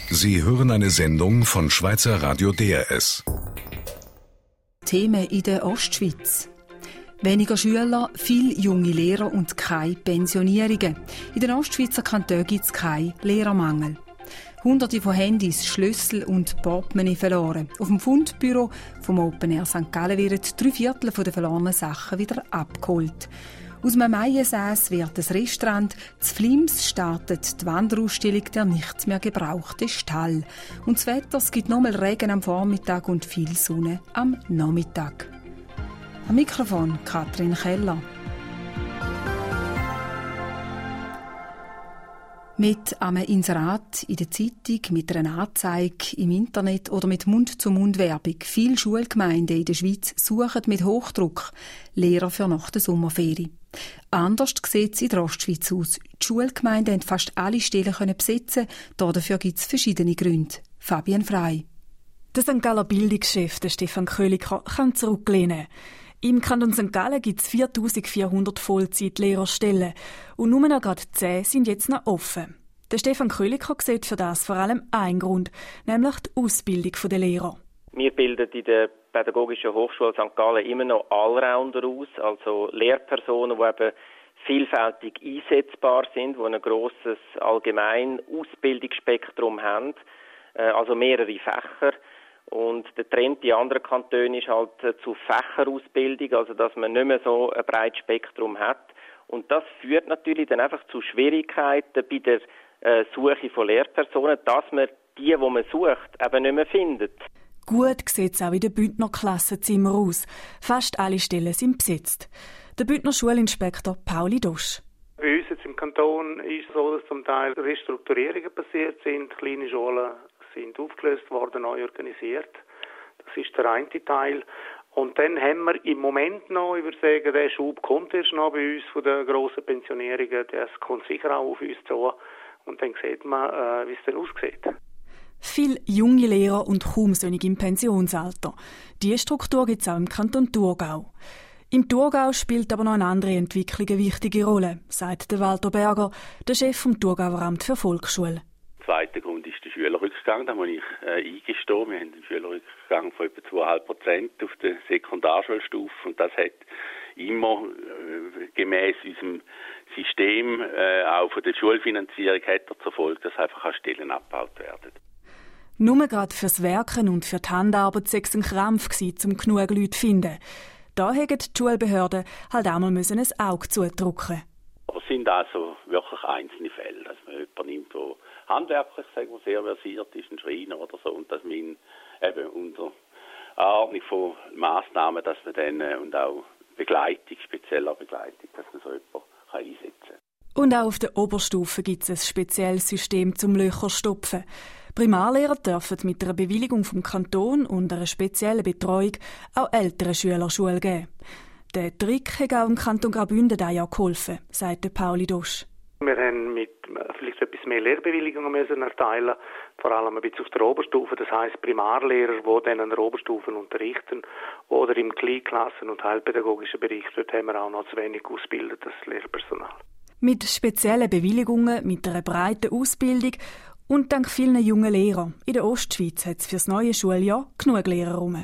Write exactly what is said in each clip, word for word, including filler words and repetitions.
Sie hören eine Sendung von Schweizer Radio D R S. Themen in der Ostschweiz. Weniger Schüler, viele junge Lehrer und keine Pensionierungen. In den Ostschweizer Kantonen gibt es keinen Lehrermangel. Hunderte von Handys, Schlüssel und Portemonnaie verloren. Auf dem Fundbüro vom Open Air Sankt Gallen werden drei Viertel der verlorenen Sachen wieder abgeholt. Aus einem Maiensäß wird das Restaurant. Zu Flims startet die Wanderausstellung «Der nichts mehr gebrauchte Stall». Und das Wetter, es gibt nochmal Regen am Vormittag und viel Sonne am Nachmittag. Am Mikrofon Katrin Keller. Mit einem Inserat in der Zeitung, mit einer Anzeige im Internet oder mit Mund-zu-Mund-Werbung. Viele Schulgemeinden in der Schweiz suchen mit Hochdruck Lehrer für nach der Sommerferien. Anders sieht es in der Ostschweiz aus. Die Schulgemeinden haben fast alle Stellen besetzen. Dafür gibt es verschiedene Gründe. Fabian Frey. Der Sankt Galler Bildungschef, der Stefan Köliker, kann zurücklehnen. Im Kanton Sankt Gallen gibt es viertausendvierhundert Vollzeitlehrerstellen und nur noch gerade zehn sind jetzt noch offen. Der Stefan Köliker sieht für das vor allem einen Grund, nämlich die Ausbildung der Lehrer. Wir bilden in der Pädagogischen Hochschule Sankt Gallen immer noch Allrounder aus, also Lehrpersonen, die eben vielfältig einsetzbar sind, die ein grosses allgemein Ausbildungsspektrum haben, also mehrere Fächer. Und der Trend in anderen Kantonen ist halt zu Fächerausbildung, also dass man nicht mehr so ein breites Spektrum hat. Und das führt natürlich dann einfach zu Schwierigkeiten bei der äh, Suche von Lehrpersonen, dass man die, die man sucht, eben nicht mehr findet. Gut sieht es auch in den Bündner Klassenzimmer aus. Fast alle Stellen sind besetzt. Der Bündner Schulinspektor Pauli Dosch. Bei uns jetzt im Kanton ist es so, dass zum Teil Restrukturierungen passiert sind. Kleine Schulen sind aufgelöst worden, neu organisiert. Das ist der eine Teil. Und dann haben wir im Moment noch, ich würde sagen, der Schub kommt erst noch bei uns von den grossen Pensionierungen. Das kommt sicher auch auf uns zu. Und dann sieht man, äh, wie es dann aussieht. Viele junge Lehrer und kaum solche im Pensionsalter. Diese Struktur gibt es auch im Kanton Thurgau. Im Thurgau spielt aber noch eine andere Entwicklung eine wichtige Rolle, sagt der Walter Berger, der Chef vom Thurgauer Amt für Volksschule. Der zweite Grund ist der Schülerrückgang, da muss ich äh, eingestehen. Wir haben einen Schülerrückgang von etwa zwei Komma fünf Prozent auf der Sekundarschulstufe und das hat immer äh, gemäss unserem System, äh, auch von der Schulfinanzierung, hat er zur Folge, dass einfach auch Stellen abgebaut werden. Nur gerade fürs Werken und für die Handarbeit sei es ein Krampf gewesen, um genug Leute zu finden. Da hätten die Schulbehörden halt auch mal ein Auge zudrücken. Aber es sind also wirklich einzelne Fälle, dass man jemanden nimmt, der handwerklich, sagen wir, sehr versiert ist, ein Schreiner oder so, und dass man ihn eben unter Anordnung von Massnahmen, dass man dann äh, und auch Begleitung, spezieller Begleitung, dass man so jemanden kann einsetzen kann. Und auch auf der Oberstufe gibt es ein spezielles System zum Löcher stopfen. Primarlehrer dürfen mit einer Bewilligung vom Kanton und einer speziellen Betreuung auch älteren Schülern Schule geben. Der Trick hat auch im Kanton Graubünden dieses Jahr geholfen, sagt Pauli Dosch. Wir haben mit vielleicht etwas mehr Lehrbewilligungen müssen erteilen, vor allem ein bisschen auf der Oberstufe. Das heisst Primarlehrer, die dann an der Oberstufe unterrichten, oder im Kleinklassen- und heilpädagogischen Bereich. Dort haben wir auch noch zu wenig ausgebildetes Lehrpersonal. Mit speziellen Bewilligungen, mit einer breiten Ausbildung und dank vielen jungen Lehrern in der Ostschweiz hat es für das neue Schuljahr genug Lehrer rum.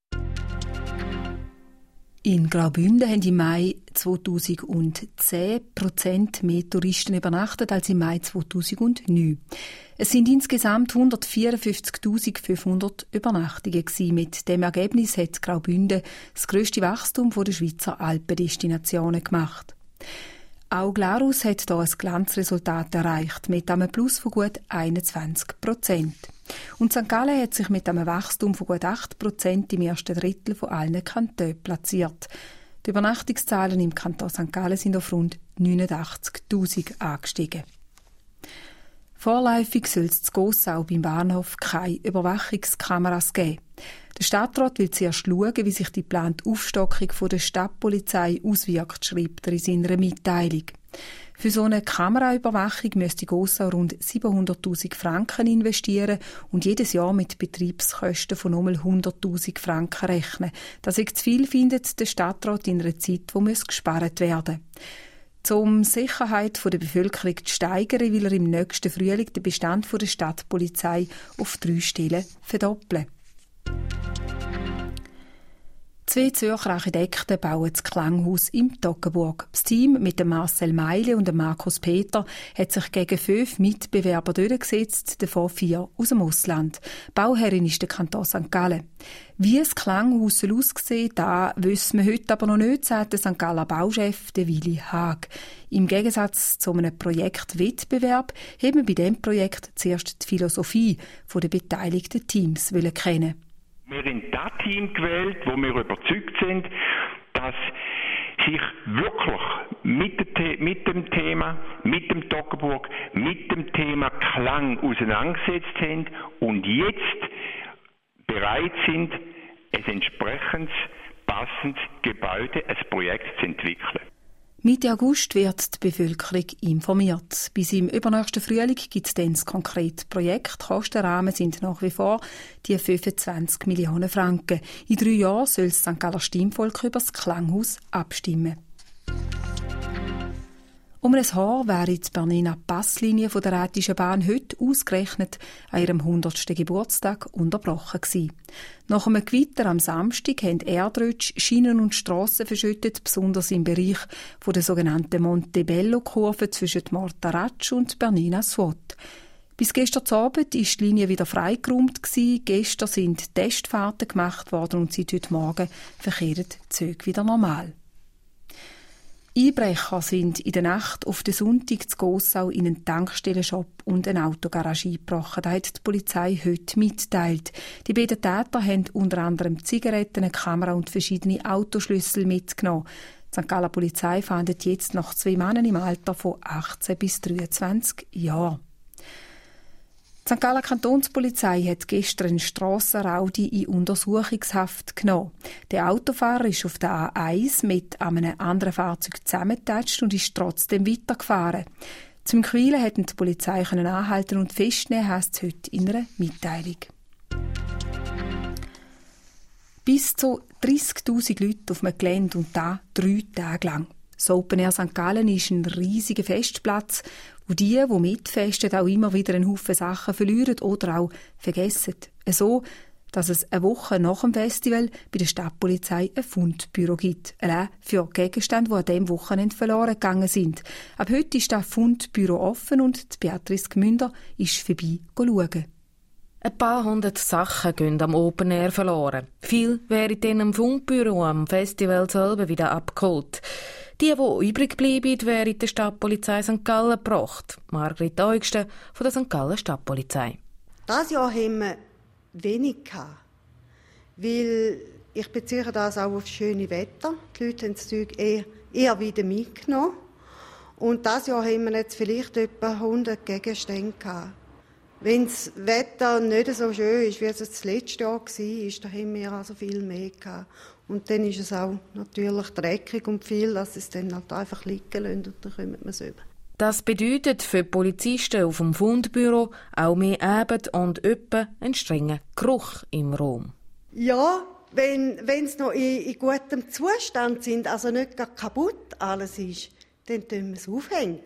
In Graubünden haben im Mai zweitausendzehn Prozent mehr Touristen übernachtet als im Mai zweitausendneun. Es sind insgesamt hundertvierundfünfzigtausendfünfhundert Übernachtungen gewesen. Mit dem Ergebnis hat Graubünden das grösste Wachstum der Schweizer Alpendestinationen gemacht. Auch Glarus hat hier ein Glanzresultat erreicht, mit einem Plus von gut einundzwanzig Prozent. Und Sankt Gallen hat sich mit einem Wachstum von gut acht Prozent im ersten Drittel von allen Kantonen platziert. Die Übernachtungszahlen im Kanton Sankt Gallen sind auf rund neunundachtzigtausend angestiegen. Vorläufig soll es zu Gossau beim Bahnhof keine Überwachungskameras geben. Der Stadtrat will zuerst schauen, wie sich die geplante Aufstockung der Stadtpolizei auswirkt, schreibt er in seiner Mitteilung. Für so eine Kameraüberwachung müsste Gossau rund siebenhunderttausend Franken investieren und jedes Jahr mit Betriebskosten von nur hunderttausend Franken rechnen. Das ist zu viel, findet der Stadtrat in einer Zeit, wo gespart werden muss. Um die Sicherheit der Bevölkerung zu steigern, will er im nächsten Frühling den Bestand der Stadtpolizei auf drei Stellen verdoppeln. Zwei Zürcher Architekten bauen das Klanghaus im Toggenburg. Das Team mit dem Marcel Meile und dem Markus Peter hat sich gegen fünf Mitbewerber durchgesetzt, davon vier aus dem Ausland. Bauherrin ist der Kanton Sankt Gallen. Wie das Klanghaus aussieht, da wissen wir heute aber noch nicht, sagt der Sankt Galler Bauchef Willi Haag. Im Gegensatz zu einem Projektwettbewerb haben wir bei diesem Projekt zuerst die Philosophie der beteiligten Teams kennen. Wir haben das Team gewählt, wo wir überzeugt sind, dass sich wirklich mit, mit dem Thema, mit dem Toggenburg, mit dem Thema Klang auseinandergesetzt haben und jetzt bereit sind, ein entsprechendes, passendes Gebäude, ein Projekt zu entwickeln. Mitte August wird die Bevölkerung informiert. Bis im übernächsten Frühling gibt es dann das konkrete Projekt. Die Kostenrahmen sind nach wie vor die fünfundzwanzig Millionen Franken. In drei Jahren soll das Sankt Galler Stimmvolk über das Klanghaus abstimmen. Um ein Haar wäre die Bernina Passlinie von der Rätischen Bahn heute ausgerechnet an ihrem hundertsten Geburtstag unterbrochen gewesen. Nach einem Gewitter am Samstag haben Erdrutsch Schienen und Strassen verschüttet, besonders im Bereich von der sogenannten Montebello-Kurve zwischen Mortaratsch und Bernina Suot. Bis gestern Abend war die Linie wieder freigeräumt gewesen. Gestern sind Testfahrten gemacht worden und seit heute Morgen verkehren die Züge wieder normal. Einbrecher sind in der Nacht auf den Sonntag zu Gossau in einen Tankstellenshop und eine Autogarage eingebrochen. Das hat die Polizei heute mitgeteilt. Die beiden Täter haben unter anderem Zigaretten, eine Kamera und verschiedene Autoschlüssel mitgenommen. Die Sankt Galler Polizei fahndet jetzt nach zwei Männern im Alter von achtzehn bis dreiundzwanzig Jahren. Die Sankt Galler Kantonspolizei hat gestern einen Strassenraudi in Untersuchungshaft genommen. Der Autofahrer ist auf der A eins mit einem anderen Fahrzeug zusammengetatscht und ist trotzdem weitergefahren. Zum Quälen hätten die Polizei anhalten und festnehmen, heisst es heute in einer Mitteilung. Bis zu dreissigtausend Leute auf einem Gelände und da drei Tage lang. Das Open Air Sankt Gallen ist ein riesiger Festplatz, wo die, die mitfesten, auch immer wieder einen Haufen Sachen verlieren oder auch vergessen. So, dass es eine Woche nach dem Festival bei der Stadtpolizei ein Fundbüro gibt. Allein für Gegenstände, die an diesem Wochenende verloren gegangen sind. Ab heute ist das Fundbüro offen und die Beatrice Gmünder ist vorbei schauen. Ein paar hundert Sachen gehen am Open Air verloren. Viel wäre dann am Fundbüro am Festival selber wieder abgeholt. Die, die übrig bleiben, wären der Stadtpolizei Sankt Gallen gebracht. Margrit Eugsten von der Sankt Gallen Stadtpolizei. Dieses Jahr haben wir wenig gehabt, weil ich beziehe das auch auf das schöne Wetter. Die Leute haben das Zeug eher, eher wieder mitgenommen. Und dieses Jahr haben wir jetzt vielleicht etwa hundert Gegenstände gehabt. Wenn das Wetter nicht so schön ist, wie es das letzte Jahr war, dann haben wir also viel mehr gehabt. Und dann ist es auch natürlich dreckig und viel, dass es dann halt einfach liegen lässt und dann kommt man es über. Das bedeutet für die Polizisten auf dem Fundbüro auch mehr Arbeit und öppe einen strengen Geruch im Raum. Ja, wenn es noch in, in gutem Zustand sind, also nicht gar kaputt alles ist, dann tun wir es aufhängen.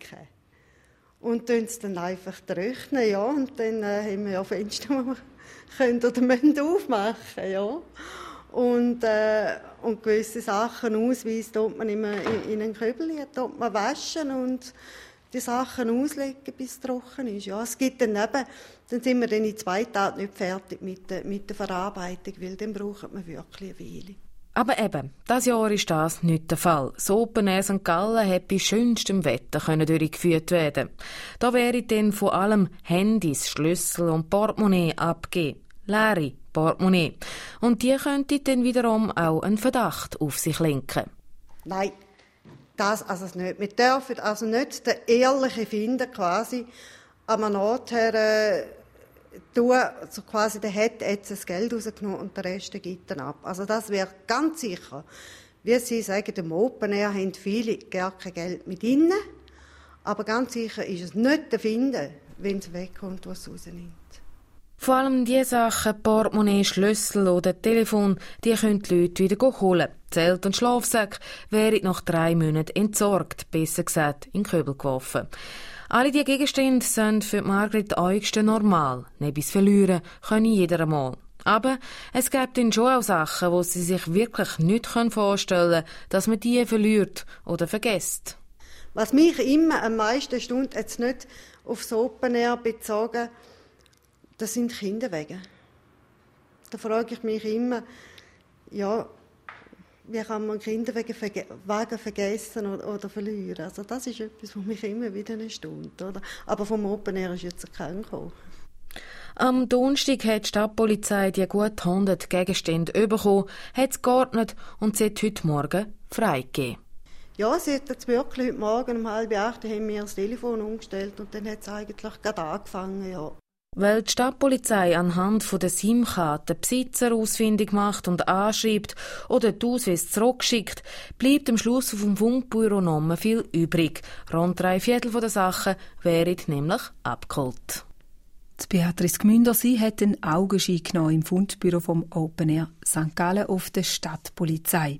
Und tun es dann einfach trocknen, ja. Und dann äh, haben wir ja Fenster, die wir können oder müssen aufmachen, ja. Und, äh, und gewisse Sachen, Ausweis, tut man immer in, in einen Kübel, tut man waschen und die Sachen auslegen, bis es trocken ist. Ja, es gibt dann eben, dann sind wir dann in zwei Tagen nicht fertig mit der, mit der Verarbeitung, weil dann braucht man wirklich eine Weile. Aber eben, dieses Jahr ist das nicht der Fall. Das Open Air Sankt Gallen hätte bei schönstem Wetter durchgeführt werden. Da wäre dann vor allem Handys, Schlüssel und Portemonnaie abgegeben. Leere Portemonnaie. Und die könnte dann wiederum auch einen Verdacht auf sich lenken. Nein, das also nicht. Wir dürfen also nicht den Ehrlichen finden, quasi am nachher äh, tun, also quasi der hat jetzt das Geld rausgenommen und der Rest gibt dann ab. Also das wäre ganz sicher. Wie Sie sagen, im Open Air haben viele gar kein Geld mit innen, aber ganz sicher ist es nicht zu finden, wenn es wegkommt, was es rausnimmt. Vor allem die Sachen, Portemonnaie, Schlüssel oder Telefon, die können die Leute wieder holen. Zelt und Schlafsack wären nach drei Monaten entsorgt, besser gesagt in Köbel geworfen. Alle diese Gegenstände sind für Margret Eugsten normal. Nebis verlieren können jeder einmal. Aber es gibt dann schon auch Sachen, wo sie sich wirklich nicht vorstellen können, dass man die verliert oder vergisst. Was mich immer am meisten stund, jetzt nicht aufs Open Air bezogen, das sind Kinderwege. Da frage ich mich immer, ja, wie kann man Kinderwege verge- vergessen oder, oder verlieren? Also das ist etwas, was mich immer wieder erstaunt, oder? Aber vom Open Air ist jetzt kein gekommen. Am Donnerstag hat die Stadtpolizei die gut hundert Gegenstände bekommen, hat es geordnet und sie hat heute Morgen freigegeben. Ja, sie hat jetzt wirklich heute Morgen um halb acht haben wir das Telefon umgestellt und dann hat es eigentlich gerade angefangen, ja. Weil die Stadtpolizei anhand der SIM-Karte Besitzer ausfindig macht und anschreibt oder die Ausweis zurückschickt, bleibt am Schluss auf dem Funkbüro noch mehr viel übrig. Rund drei Viertel der Sachen wären nämlich abgeholt. Die Beatrice Gmünder, sie hat einen Augenschein genommen im Fundbüro vom Open Air Sankt Gallen auf der Stadtpolizei.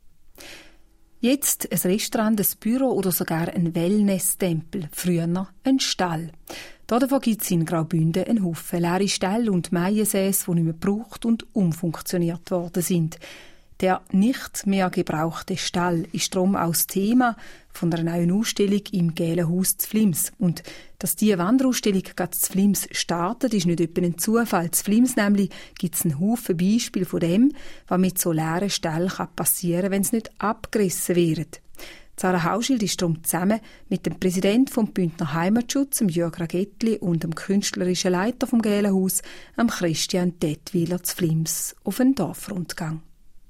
Jetzt ein Restaurant, ein Büro oder sogar ein Wellness-Tempel. Früher ein Stall. Davon gibt es in Graubünden einen Haufen leere Ställe und Maiensäße, die nicht mehr gebraucht und umfunktioniert worden sind. Der nicht mehr gebrauchte Stall ist darum auch das Thema von einer neuen Ausstellung im Gälen Haus zu Flims. Und dass diese Wanderausstellung gerade zu Flims startet, ist nicht etwa ein Zufall. Zu Flims nämlich gibt es einen Haufen Beispiele von dem, was mit so leeren Ställen passieren kann, wenn sie nicht abgerissen werden. Sarah Hauschild ist darum zusammen mit dem Präsidenten vom Bündner Heimatschutz, Jörg Ragettli, und dem künstlerischen Leiter vom Gälen Haus, Christian Dettwiler, zu Flims auf einen Dorfrundgang.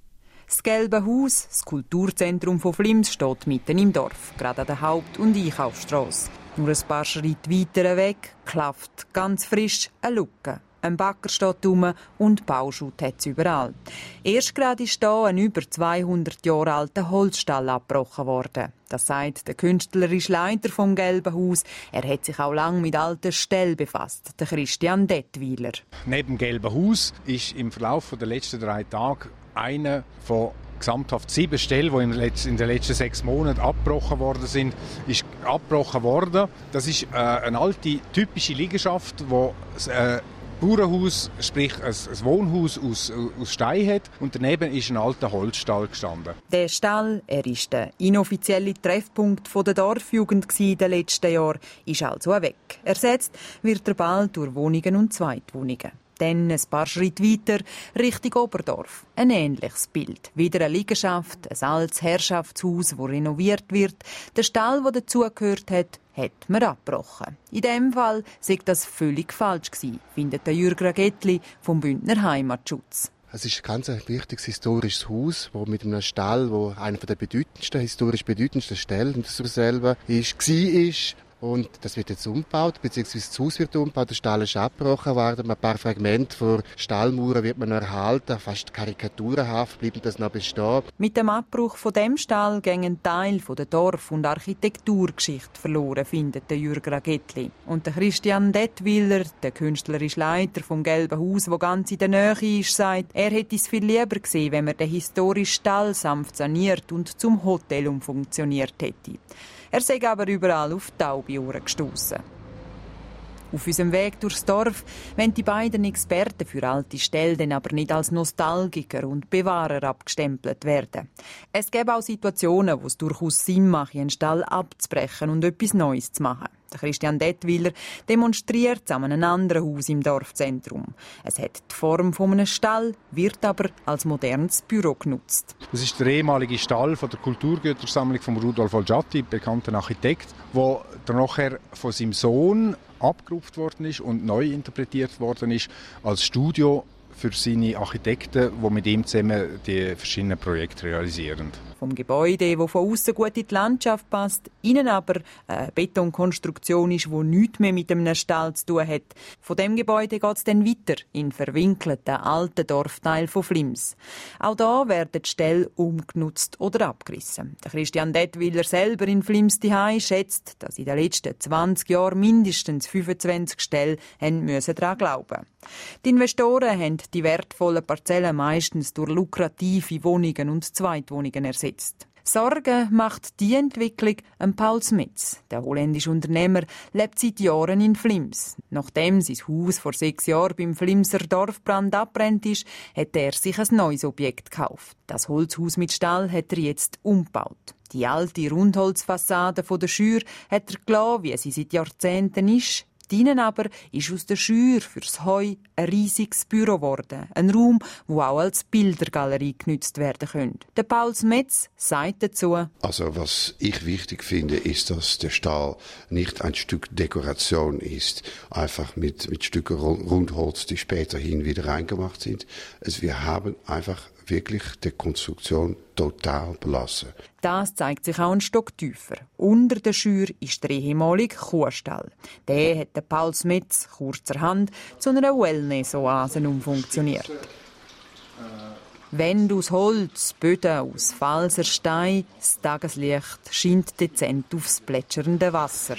Das Gelbe Haus, das Kulturzentrum von Flims, steht mitten im Dorf, gerade an der Haupt- und Einkaufsstrasse. Nur ein paar Schritte weiter weg klafft ganz frisch eine Lücke. Ein Bagger steht rum und Bauschutt hat es überall. Erst gerade ist hier ein über zweihundert Jahre alter Holzstall abgebrochen worden. Das sagt der künstlerische Leiter vom Gelben Haus. Er hat sich auch lange mit alten Ställen befasst, der Christian Dettwiler. Neben dem Gelben Haus ist im Verlauf der letzten drei Tage eine von gesamthaft sieben Stellen, die in den letzten sechs Monaten abgebrochen worden sind, ist abgebrochen worden. Das ist äh, eine alte, typische Liegenschaft, wo äh, Bauernhaus, sprich ein, ein Wohnhaus aus, aus Stein hat, und daneben ist ein alter Holzstall gestanden. Der Stall, er ist der inoffizielle Treffpunkt der Dorfjugend in den letzten Jahren, ist also weg. Ersetzt wird er bald durch Wohnungen und Zweitwohnungen. Dann ein paar Schritte weiter Richtung Oberdorf. Ein ähnliches Bild. Wieder eine Liegenschaft, ein altes Herrschaftshaus, das renoviert wird. Der Stall, der dazugehört hat, hat man abgebrochen. In diesem Fall sei das völlig falsch gewesen, findet der Jürg Ragettli vom Bündner Heimatschutz. Es ist ein ganz wichtiges historisches Haus, wo mit einem Stall, wo einer der bedeutendsten, historisch bedeutendsten Stellen in der selber ist, war. Und das wird jetzt umgebaut, beziehungsweise das Haus wird umgebaut, der Stall ist abgebrochen worden. Ein paar Fragmente von Stallmauern wird man noch erhalten, fast karikaturenhaft bleibt das noch bestehen. Mit dem Abbruch von dem Stall ging ein Teil von der Dorf- und Architekturgeschichte verloren, findet der Jürg Ragettli. Und der Christian Dettwiler, der künstlerische Leiter vom Gelben Haus, wo ganz in der Nähe ist, sagt, er hätte es viel lieber gesehen, wenn man den historischen Stall sanft saniert und zum Hotel umfunktioniert hätte. Er sei aber überall auf taube Ohren gestossen. Auf unserem Weg durchs Dorf wollen die beiden Experten für alte Stellen aber nicht als Nostalgiker und Bewahrer abgestempelt werden. Es gäbe auch Situationen, wo es durchaus Sinn macht, einen Stall abzubrechen und etwas Neues zu machen. Der Christian Dettwiler demonstriert es an einem anderen Haus im Dorfzentrum. Es hat die Form von einem Stall, wird aber als modernes Büro genutzt. Das ist der ehemalige Stall von der Kulturgütersammlung von Rudolf Olgiati, bekannten Architekt, der dann nachher von seinem Sohn abgerufen worden ist und neu interpretiert worden ist als Studio für seine Architekten, die mit ihm zusammen die verschiedenen Projekte realisieren. vom Gebäude, wo von außen gut in die Landschaft passt, innen aber eine Betonkonstruktion ist, die nichts mehr mit einem Stall zu tun hat. Von dem Gebäude geht es dann weiter in den verwinkelten alten Dorfteil von Flims. Auch da werden die Ställe umgenutzt oder abgerissen. Der Christian Dettwiller selber in Flims daheim schätzt, dass in den letzten zwanzig Jahren mindestens fünfundzwanzig Ställe haben müssen daran glauben. Die Investoren haben die wertvollen Parzellen meistens durch lukrative Wohnungen und Zweitwohnungen ersetzt. Sorgen macht die Entwicklung an Paul Smets. Der holländische Unternehmer lebt seit Jahren in Flims. Nachdem sein Haus vor sechs Jahren beim Flimser Dorfbrand abbrennt ist, hat er sich ein neues Objekt gekauft. Das Holzhaus mit Stall hat er jetzt umgebaut. Die alte Rundholzfassade der Schür hat er gelassen, wie sie seit Jahrzehnten ist. Drinnen aber ist aus der Schür fürs Heu ein riesiges Büro geworden. Ein Raum, wo auch als Bildergalerie genutzt werden könnte. Der Paul Smets sagt dazu: Also was ich wichtig finde, ist, dass der Stall nicht ein Stück Dekoration ist, einfach mit, mit Stücken Rundholz, die späterhin wieder reingemacht sind. Also wir haben einfach wirklich die Konstruktion total belassen. Das zeigt sich auch ein Stock tiefer. Unter der Schür ist der ehemalige Kuhstall. Der hat der Paul Smets kurzerhand zu einer Wellness-Oase umfunktioniert. Wände aus Holz, Böden aus Pfalzer Stein, das Tageslicht scheint dezent aufs plätschernde Wasser.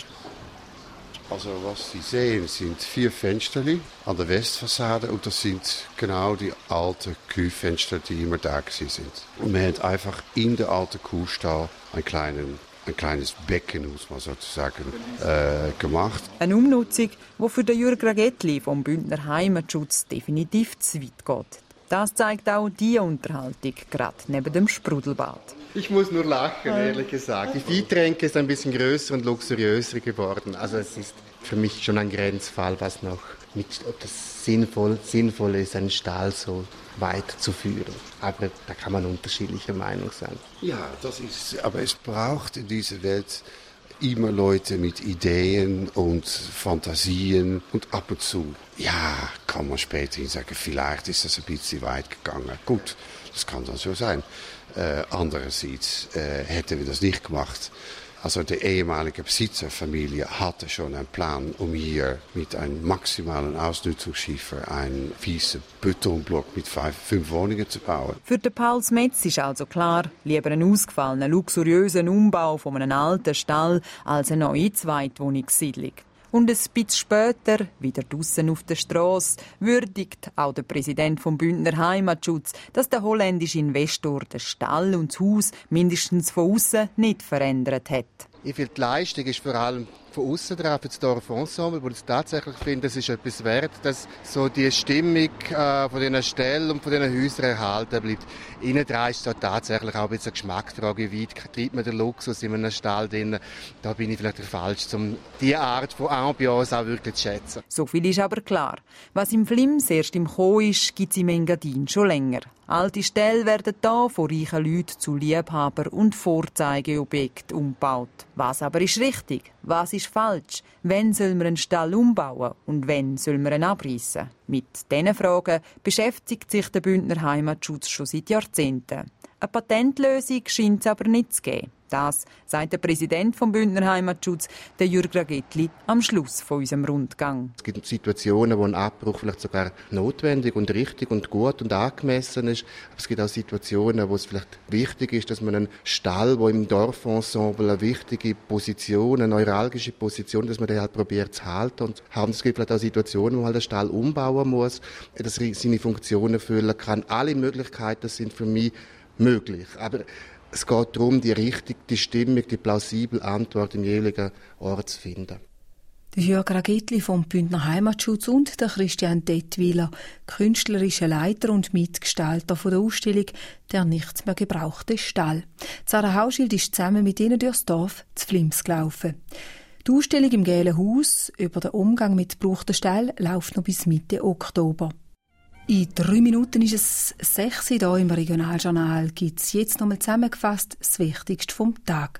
Also was Sie sehen, sind vier Fenster an der Westfassade und das sind genau die alten Kühlfenster, die immer da sind. Und wir haben einfach in der alten Kuhstall einen kleinen ein kleines Becken, muss man sozusagen, äh, gemacht. Eine Umnutzung, die für den Jürg Ragetli vom Bündner Heimatschutz definitiv zu weit geht. Das zeigt auch die Unterhaltung, gerade neben dem Sprudelbad. Ich muss nur lachen, ehrlich gesagt. Die Viehtränke ist ein bisschen größer und luxuriöser geworden. Also es ist für mich schon ein Grenzfall, was noch nicht, ob das sinnvoll, sinnvoll ist, einen Stall so weit zu führen. Aber da kann man unterschiedlicher Meinung sein. Ja, das ist. Aber es braucht in dieser Welt immer Leute mit Ideen und Fantasien und ab und zu, ja, kann man später sagen, vielleicht ist das ein bisschen weit gegangen. Gut, das kann dann so sein. Äh, andererseits äh, hätten wir das nicht gemacht. Also die ehemalige Besitzerfamilie hatte schon einen Plan, um hier mit einem maximalen Ausnutzungsschiefer einen fiesen Betonblock mit fünf, fünf Wohnungen zu bauen. Für den Paul Smets ist also klar, lieber einen ausgefallenen, luxuriösen Umbau von einem alten Stall als eine neue Zweitwohnungssiedlung. Und ein bisschen später, wieder draussen auf der Strasse, würdigt auch der Präsident vom Bündner Heimatschutz, dass der holländische Investor den Stall und das Haus mindestens von außen nicht verändert hat. Ich finde, die Leistung ist vor allem von außen drauf, für das Dorfensemble, wo ich tatsächlich finde, es ist etwas wert, dass so die Stimmung äh, von diesen Stellen und von diesen Häusern erhalten bleibt. Innen dran ist es tatsächlich auch ein bisschen eine Geschmacksfrage, wie weit treibt man den Luxus in einem Stall drin. Da bin ich vielleicht falsch, um diese Art von Ambiance auch wirklich zu schätzen. So viel ist aber klar. Was im Flims erst im Kommen ist, gibt es im Engadin schon länger. Alte Ställe werden hier von reichen Leuten zu Liebhaber- und Vorzeigeobjekten umgebaut. Was aber ist richtig? Was ist falsch? Wann soll man einen Stall umbauen und wann soll man ihn abreißen? Mit diesen Fragen beschäftigt sich der Bündner Heimatschutz schon seit Jahrzehnten. Eine Patentlösung scheint es aber nicht zu geben. Das sagt der Präsident vom Bündner Heimatschutz, der Jürg Ragetli, am Schluss von unserem Rundgang. Es gibt Situationen, wo ein Abbruch vielleicht sogar notwendig und richtig und gut und angemessen ist. Aber es gibt auch Situationen, wo es vielleicht wichtig ist, dass man einen Stall, wo im Dorfensemble eine wichtige Position, eine neuralgische Position, dass man den halt probiert zu halten. Und es gibt vielleicht auch Situationen, wo man halt den Stall umbauen muss, dass er seine Funktionen erfüllen kann. Alle Möglichkeiten sind für mich möglich. Aber es geht darum, die richtige, die Stimmung, die plausible Antwort im jeweiligen Ort zu finden. Der Jürg Ragetli vom Bündner Heimatschutz und der Christian Dettwiller, künstlerischer Leiter und Mitgestalter von der Ausstellung «Der nichts mehr gebrauchte Stall». Sarah Hauschild ist zusammen mit ihnen durchs Dorf zu Flims gelaufen. Die Ausstellung im Gelben Haus über den Umgang mit gebrauchten Ställen läuft noch bis Mitte Oktober. In drei Minuten ist es sechs hier im Regionaljournal. Gibt es jetzt nochmal zusammengefasst das Wichtigste vom Tag.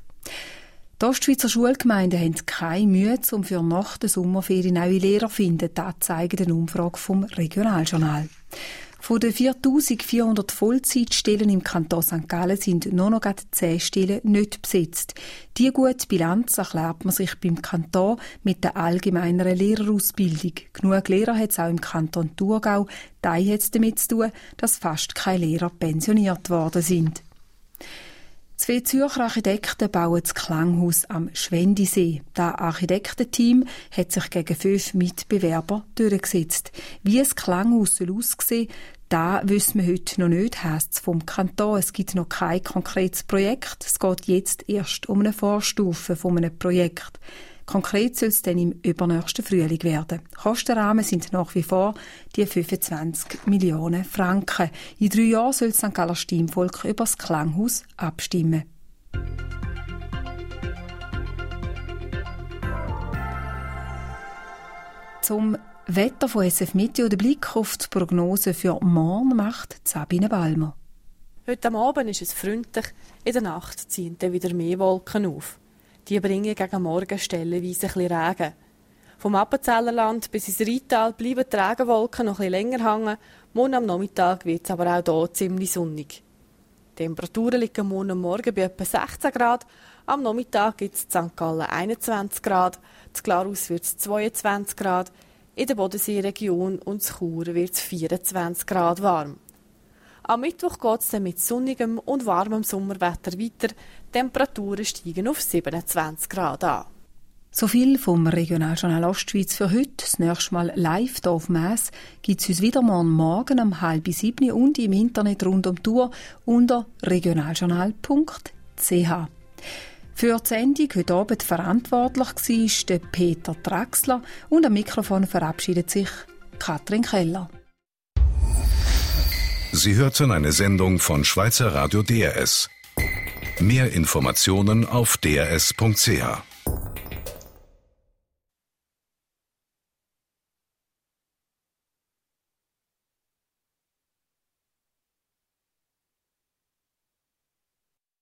Die Ostschweizer Schulgemeinden haben keine Mühe, um für nach der Sommerferien neue Lehrer zu finden. Das zeigt eine Umfrage vom Regionaljournal. Von den viertausendvierhundert Vollzeitstellen im Kanton Sankt Gallen sind nur noch zehn Stellen nicht besetzt. Diese gute Bilanz erklärt man sich beim Kanton mit der allgemeineren Lehrerausbildung. Genug Lehrer hat es auch im Kanton Thurgau. Das hat damit zu tun, dass fast keine Lehrer pensioniert worden sind. Zwei Zürcher Architekten bauen das Klanghaus am Schwendisee. Das Architektenteam hat sich gegen fünf Mitbewerber durchgesetzt. Wie das Klanghaus aussehen soll, das wissen wir heute noch nicht, heisst es vom Kanton. Es gibt noch kein konkretes Projekt. Es geht jetzt erst um eine Vorstufe von einem Projekt. Konkret soll es dann im übernächsten Frühling werden. Kostenrahmen sind nach wie vor die fünfundzwanzig Millionen Franken. In drei Jahren soll das Sankt Galler Stimmvolk über das Klanghaus abstimmen. Zum Wetter von S F Meteo den Blick auf die Prognose für morgen macht Sabine Balmer. Heute Abend ist es freundlich, in der Nacht ziehen dann wieder mehr Wolken auf. Die bringen gegen Morgen stellenweise ein bisschen Regen. Vom Appenzellerland bis ins Rheintal bleiben die Regenwolken noch ein bisschen länger hängen. Morgen am Nachmittag wird es aber auch hier ziemlich sonnig. Die Temperaturen liegen morgen Morgen bei etwa sechzehn Grad. Am Nachmittag gibt es in Sankt Gallen einundzwanzig Grad. In Glarus wird es zweiundzwanzig Grad. In der Bodenseeregion und in Chur wird es vierundzwanzig Grad warm. Am Mittwoch geht es dann mit sonnigem und warmem Sommerwetter weiter. Die Temperaturen steigen auf siebenundzwanzig Grad an. So viel vom Regionaljournal Ostschweiz für heute. Das nächste Mal live hier auf Mess gibt es uns wieder morgen, morgen um halb sieben und im Internet rund um die Uhr unter regionaljournal punkt c h. Für die Sendung heute Abend verantwortlich war der Peter Traxler und am Mikrofon verabschiedet sich Katrin Keller. Sie hörten eine Sendung von Schweizer Radio D R S. Mehr Informationen auf d r s punkt c h.